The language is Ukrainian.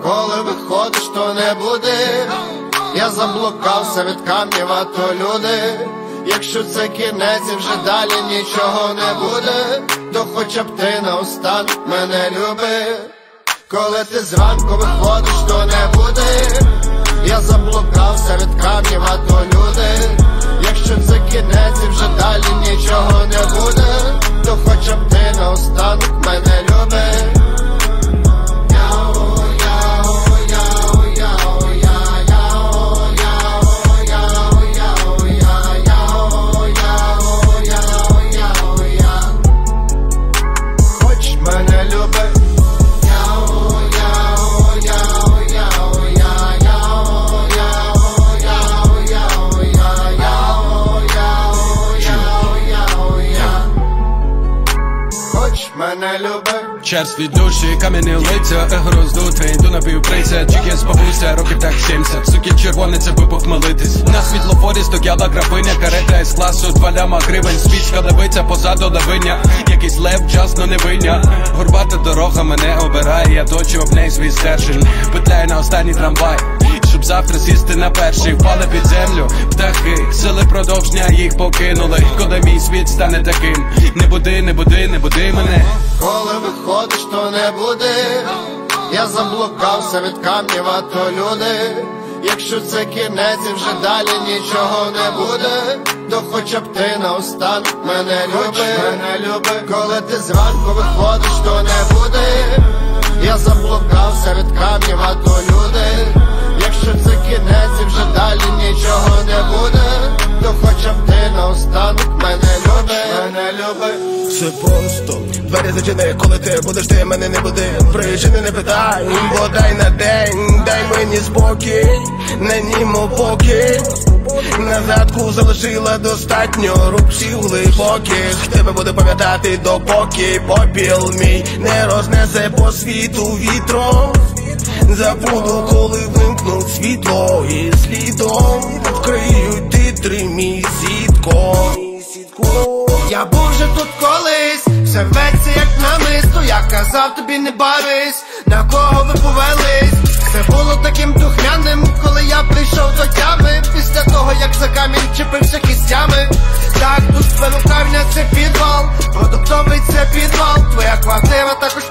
Коли виходиш, то не буди. Я заблукав серед камнів, а то люди. Якщо це кінець і вже далі нічого не буде, то хоча б ти наостанок мене люби. Коли ти зранку виходиш, то не буди. Я заблукав серед камнів, а то люди. Якщо це кінець і вже далі нічого не буде, то хоча б ти наостанок мене люби. Черстві душі, кам'яні лиця, его роздутий, йду напівприця, чіки з бабуся, років так 70. Суки червониця, випух молитись. На світлофорі стояла графиня, карета із класу, 2 ляма гривень, свічка левиця, позаду лавиня. Якийсь лев, вчасно не виня. Горбата дорога мене обирає, я точу об неї свій стержень. Петляю на останній трамвай, щоб завтра сісти на перший. Впали під землю птахи, сили продовж дня їх покинули. Коли мій світ стане таким, не буди, не буди, не буди мене. Коли виходиш, то не буди. Я заблукав серед камнів, а то люди. Якщо це кінець і вже далі нічого не буде, то хоча б ти наостанок мене люби. Коли ти зранку виходиш, то не буди. Я заблукав серед камнів, а то люди. Якщо це кінець і вже далі нічого не буде, то хоча б ти наостанок мене люби. Все просто, двері зачини, коли ти будеш, ти мене не буди. Причини не питай, бодай на день, дай мені спокій, на німо поки. На задку залишила достатньо рубців глибоких. Тебе буду пам'ятати, допоки попіл мій не рознесе по світу вітром. Забуду, коли вимкнуть світло, і слідом вкриють титри мій сітком. Я був вже тут колись, все рветься як намисто. Я казав тобі не барись, на кого ви повелись. Все було таким духмяним, коли я прийшов до тями. Після того, як за камінь чепився кістями. Так, тут перукарня це підвал, продуктовий це підвал. Твоя квартира також